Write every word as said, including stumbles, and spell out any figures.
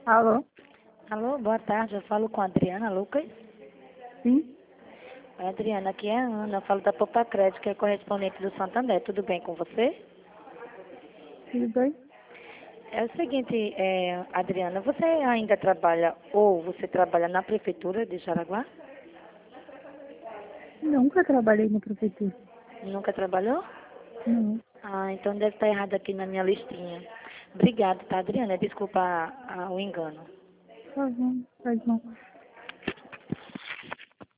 Alô? Alô, boa tarde. Eu falo com a Adriana Lucas. Sim? Oi, Adriana, aqui é a Ana. Eu falo da Poupa Crédito, que é correspondente do Santander. Tudo bem com você? Tudo bem? É o seguinte, é, Adriana, você ainda trabalha ou você trabalha na Prefeitura de Jaraguá? Nunca trabalhei na prefeitura. Nunca trabalhou? Não. Ah, então deve estar errado aqui na minha listinha. Obrigada, tá, Adriana? Desculpa a- a- o engano. Tá bom, faz não.